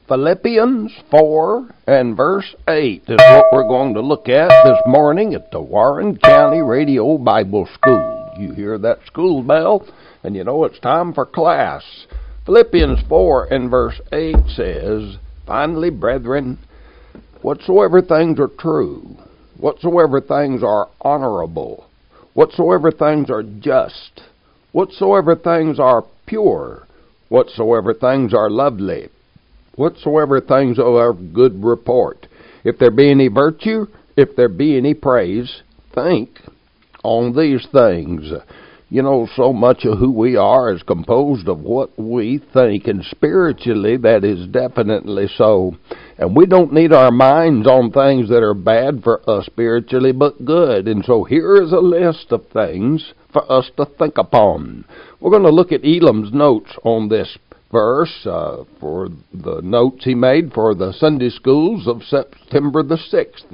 Philippians 4 and verse 8 is what we're going to look at this morning at the Warren County Radio Bible School. You hear that school bell, and you know it's time for class. Philippians 4 and verse 8 says, "Finally, brethren, whatsoever things are true, whatsoever things are honorable, whatsoever things are just, whatsoever things are pure, whatsoever things are lovely, whatsoever things are of good report, if there be any virtue, if there be any praise, think on these things." You know, so much of who we are is composed of what we think, and spiritually that is definitely so. And we don't need our minds on things that are bad for us spiritually, but good. And so here is a list of things for us to think upon. We're going to look at Elam's notes on this verse, for the notes he made for the Sunday schools of September the 6th,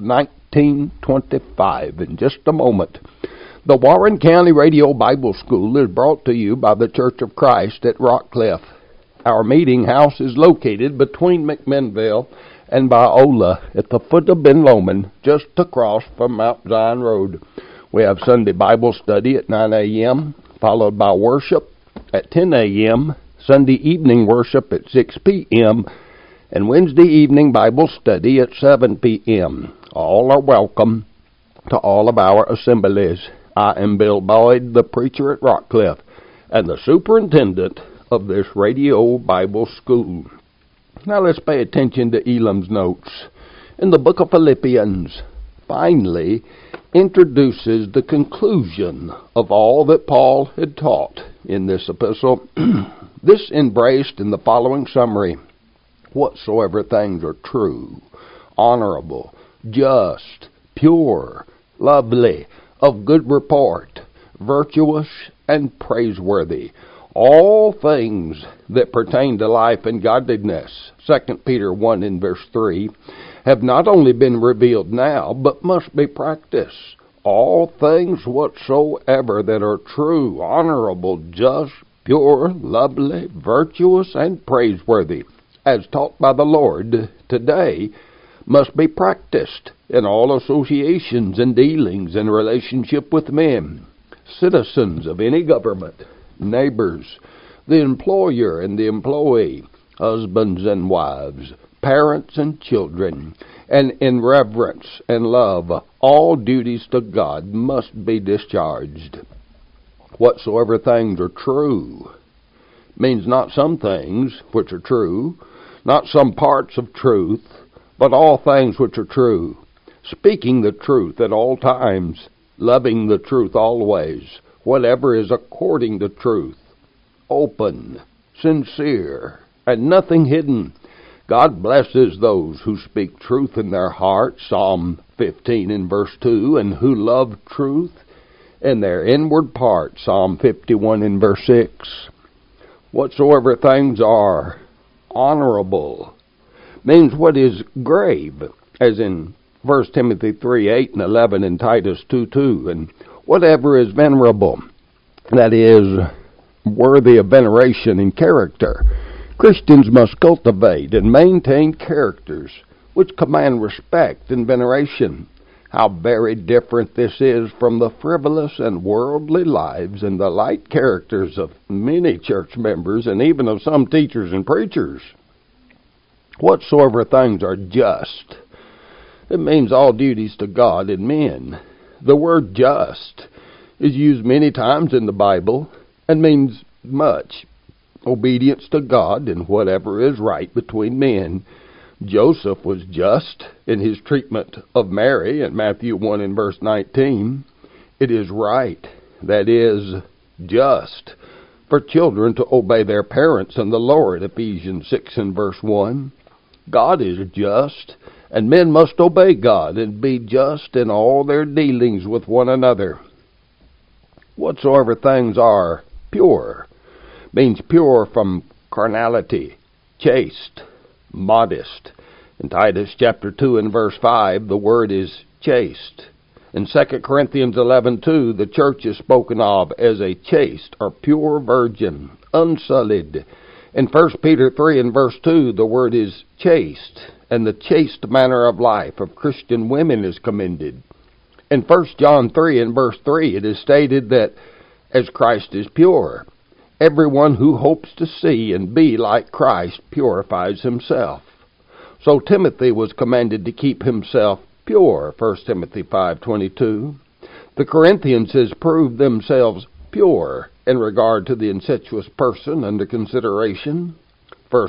1925, in just a moment. The Warren County Radio Bible School is brought to you by the Church of Christ at Rockcliffe. Our meeting house is located between McMinnville and Biola at the foot of Ben Lomond, just across from Mount Zion Road. We have Sunday Bible study at 9 a.m., followed by worship at 10 a.m., Sunday evening worship at 6 p.m., and Wednesday evening Bible study at 7 p.m. All are welcome to all of our assemblies. I am Bill Boyd, the preacher at Rockcliffe, and the superintendent of this radio Bible school. Now let's pay attention to Elam's notes. In the book of Philippians, finally introduces the conclusion of all that Paul had taught in this epistle. This embraced in the following summary: whatsoever things are true, honorable, just, pure, lovely, of good report, virtuous, and praiseworthy, all things that pertain to life and godliness, 2 Peter 1 and verse 3, have not only been revealed now, but must be practiced. All things whatsoever that are true, honorable, just, pure, lovely, virtuous, and praiseworthy, as taught by the Lord today, must be practiced in all associations and dealings in relationship with men, citizens of any government, neighbors, the employer and the employee, husbands and wives, parents and children, and in reverence and love, all duties to God must be discharged. Whatsoever things are true means not some things which are true, not some parts of truth, but all things which are true, speaking the truth at all times, loving the truth always, whatever is according to truth, open, sincere, and nothing hidden. God blesses those who speak truth in their hearts, Psalm 15 and verse 2, and who love truth in their inward parts, Psalm 51 and verse 6. Whatsoever things are honorable means what is grave, as in 1 Timothy 3, 8 and 11 and Titus 2, 2. And whatever is venerable, that is, worthy of veneration in character. Christians must cultivate and maintain characters which command respect and veneration. How very different this is from the frivolous and worldly lives and the light characters of many church members and even of some teachers and preachers. Whatsoever things are just, it means all duties to God and men. The word just is used many times in the Bible and means much. Obedience to God and whatever is right between men. Joseph was just in his treatment of Mary in Matthew 1 and verse 19. It is right, that is, just, for children to obey their parents and the Lord, Ephesians 6 and verse 1. God is just, and men must obey God and be just in all their dealings with one another. Whatsoever things are pure means pure from carnality, chaste, modest. In Titus chapter 2 and verse 5, the word is chaste. In 2 Corinthians 11:2, the church is spoken of as a chaste or pure virgin, unsullied, In 1 Peter 3 and verse 2, the word is chaste, and the chaste manner of life of Christian women is commended. In 1 John 3 and verse 3, it is stated that as Christ is pure, everyone who hopes to see and be like Christ purifies himself. So Timothy was commanded to keep himself pure, 1 Timothy 5:22. The Corinthians has proved themselves pure in regard to the incestuous person under consideration. 2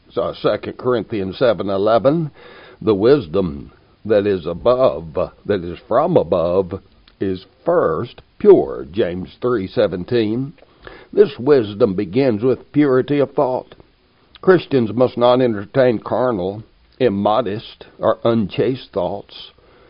Corinthians 7:11. The wisdom that is above, that is from above, is first pure, James 3:17. This wisdom begins with purity of thought. Christians must not entertain carnal, immodest, or unchaste thoughts.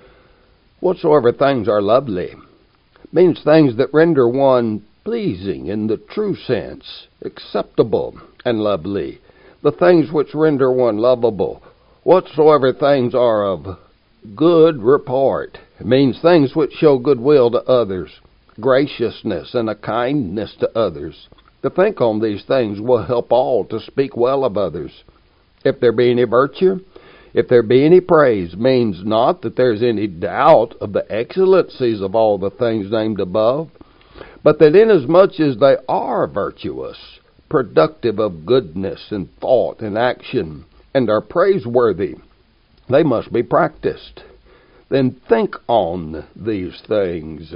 Whatsoever things are lovely means things that render one pleasing in the true sense, acceptable and lovely, the things which render one lovable. Whatsoever things are of good report means things which show goodwill to others, graciousness and a kindness to others. To think on these things will help all to speak well of others. If there be any virtue, if there be any praise, means not that there is any doubt of the excellencies of all the things named above, but that inasmuch as they are virtuous, productive of goodness and thought and action, and are praiseworthy, they must be practiced. Then think on these things.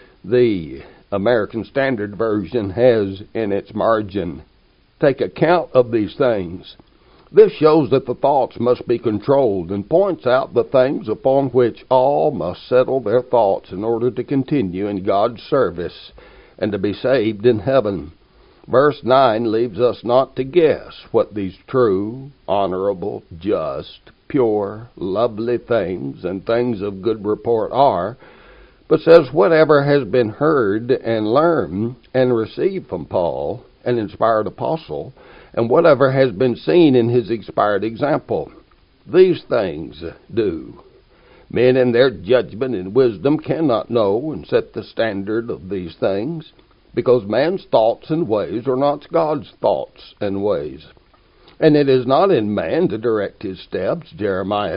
The American Standard Version has in its margin, take account of these things. This shows that the thoughts must be controlled and points out the things upon which all must settle their thoughts in order to continue in God's service and to be saved in heaven. Verse 9 leaves us not to guess what these true, honorable, just, pure, lovely things and things of good report are, but says whatever has been heard and learned and received from Paul, an inspired apostle, and whatever has been seen in his inspired example. These things do. Men in their judgment and wisdom cannot know and set the standard of these things, because man's thoughts and ways are not God's thoughts and ways. And it is not in man to direct his steps, Jeremiah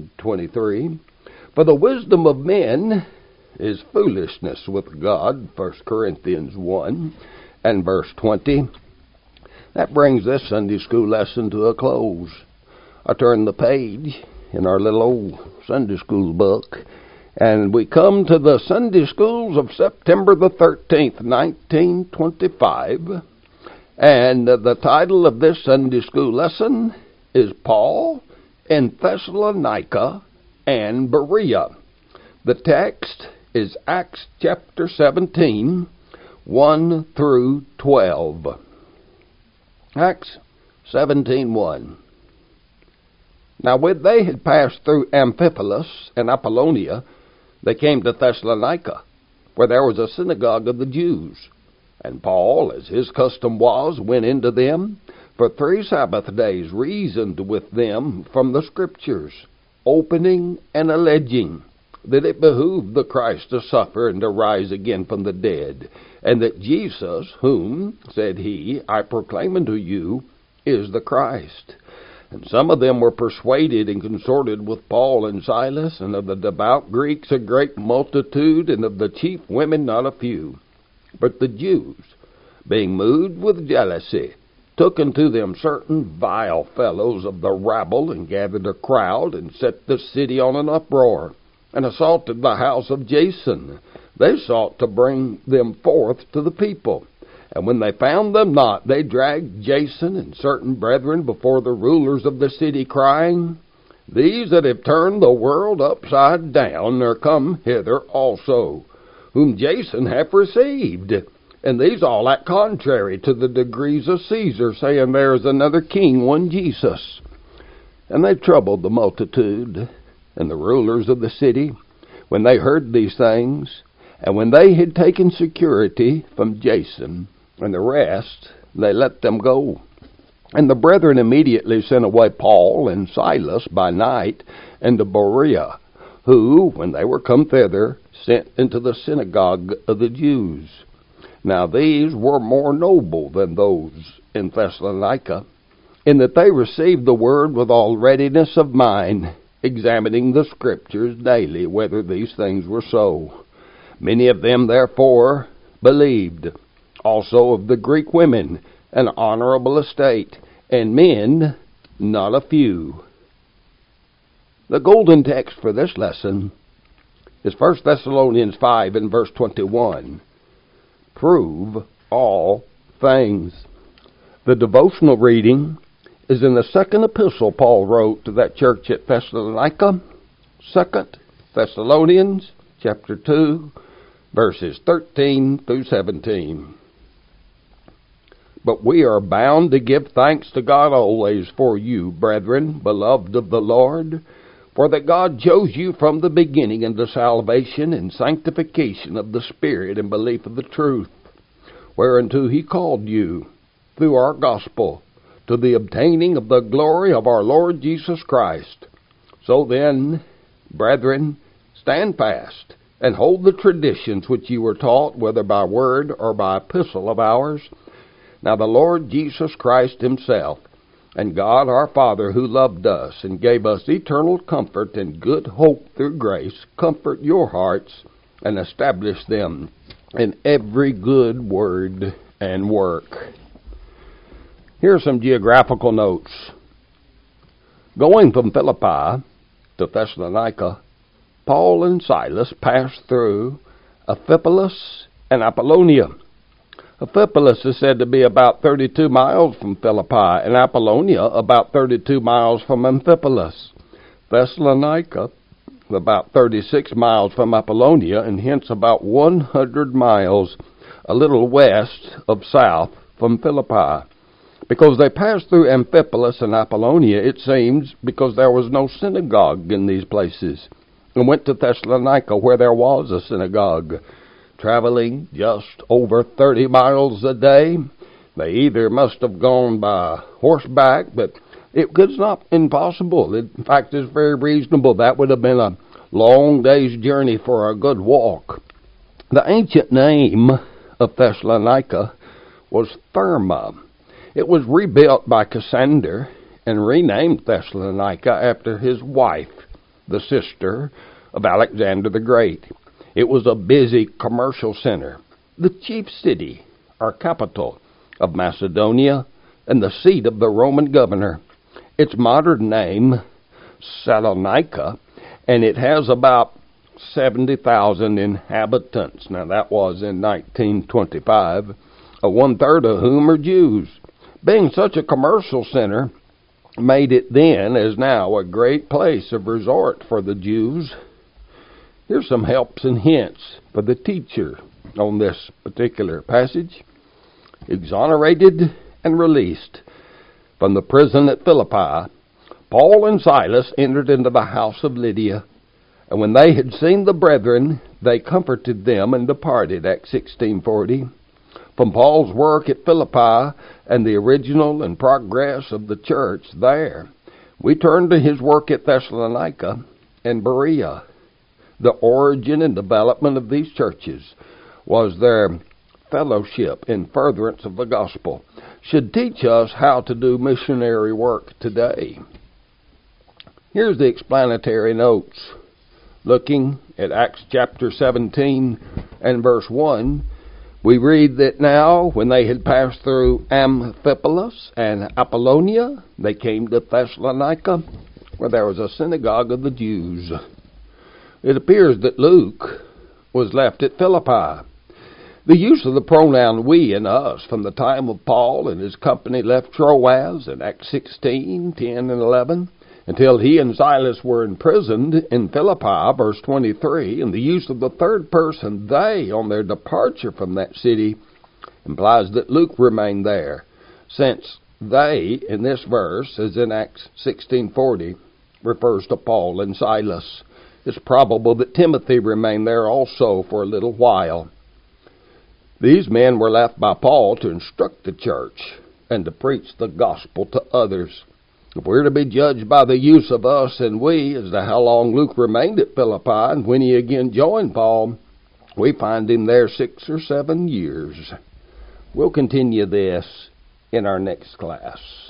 10:23. For the wisdom of men is foolishness with God, 1 Corinthians 1 and verse 20. That brings this Sunday school lesson to a close. I turn the page in our little old Sunday school book, and we come to the Sunday schools of September the 13th, 1925. And the title of this Sunday school lesson is Paul in Thessalonica and Berea. The text is Acts chapter 17, 1 through 12. Acts 17:1. Now when they had passed through Amphipolis and Apollonia, they came to Thessalonica, where there was a synagogue of the Jews. And Paul, as his custom was, went into them, for 3 Sabbath days reasoned with them from the Scriptures, opening and alleging that it behooved the Christ to suffer and to rise again from the dead, and that Jesus, whom, said he, I proclaim unto you, is the Christ. And some of them were persuaded and consorted with Paul and Silas, and of the devout Greeks a great multitude, and of the chief women not a few. But the Jews, being moved with jealousy, took unto them certain vile fellows of the rabble, and gathered a crowd, and set the city on an uproar, and assaulted the house of Jason. They sought to bring them forth to the people. And when they found them not, they dragged Jason and certain brethren before the rulers of the city, crying, These that have turned the world upside down are come hither also, whom Jason hath received. And these all act contrary to the decrees of Caesar, saying there is another king, one Jesus. And they troubled the multitude and the rulers of the city when they heard these things. And when they had taken security from Jason and the rest, they let them go. And the brethren immediately sent away Paul and Silas by night into Berea, who, when they were come thither, sent into the synagogue of the Jews. Now these were more noble than those in Thessalonica, in that they received the word with all readiness of mind, examining the Scriptures daily whether these things were so. Many of them therefore believed, also of the Greek women an honorable estate, and men not a few. The golden text for this lesson is 1 Thessalonians 5 and verse 21. Prove all things. The devotional reading is in the second epistle Paul wrote to that church at Thessalonica, 2 Thessalonians chapter 2, verses 13 through 17. But we are bound to give thanks to God always for you, brethren, beloved of the Lord, for that God chose you from the beginning into salvation and sanctification of the Spirit and belief of the truth, whereunto he called you, through our gospel, to the obtaining of the glory of our Lord Jesus Christ. So then, brethren, stand fast, and hold the traditions which you were taught, whether by word or by epistle of ours. Now the Lord Jesus Christ himself, and God our Father, who loved us and gave us eternal comfort and good hope through grace, comfort your hearts and establish them in every good word and work. Here are some geographical notes. Going from Philippi to Thessalonica, Paul and Silas passed through Amphipolis and Apollonia. Amphipolis is said to be about 32 miles from Philippi, and Apollonia about 32 miles from Amphipolis. Thessalonica about 36 miles from Apollonia, and hence about 100 miles a little west of south from Philippi. Because they passed through Amphipolis and Apollonia, it seems, because there was no synagogue in these places, and went to Thessalonica, where there was a synagogue. Traveling just over 30 miles a day, they either must have gone by horseback, but it's not impossible. In fact, it's very reasonable. That would have been a long day's journey for a good walk. The ancient name of Thessalonica was Therma. It was rebuilt by Cassander and renamed Thessalonica after his wife, the sister of Alexander the Great. It was a busy commercial center, the chief city, or capital, of Macedonia, and the seat of the Roman governor. Its modern name, Salonika, and it has about 70,000 inhabitants. Now that was in 1925, one-third of whom are Jews. Being such a commercial center made it then, as now, a great place of resort for the Jews. Here's some helps and hints for the teacher on this particular passage. Exonerated and released from the prison at Philippi, Paul and Silas entered into the house of Lydia, and when they had seen the brethren, they comforted them and departed. Acts 16:40. From Paul's work at Philippi and the original and progress of the church there, we turn to his work at Thessalonica and Berea. The origin and development of these churches was their fellowship in furtherance of the gospel. Should teach us how to do missionary work today. Here's the explanatory notes. Looking at Acts chapter 17 and verse 1, we read that now, when they had passed through Amphipolis and Apollonia, they came to Thessalonica, where there was a synagogue of the Jews. It appears that Luke was left at Philippi. The use of the pronoun we and us from the time of Paul and his company left Troas in Acts 16, 10, and 11, until he and Silas were imprisoned in Philippi, verse 23, and the use of the third person, they, on their departure from that city, implies that Luke remained there, since they, in this verse, as in Acts 16:40, refers to Paul and Silas. It's probable that Timothy remained there also for a little while. These men were left by Paul to instruct the church and to preach the gospel to others. If we're to be judged by the use of us and we as to how long Luke remained at Philippi and when he again joined Paul, We find him there 6 or 7 years. We'll continue this in our next class.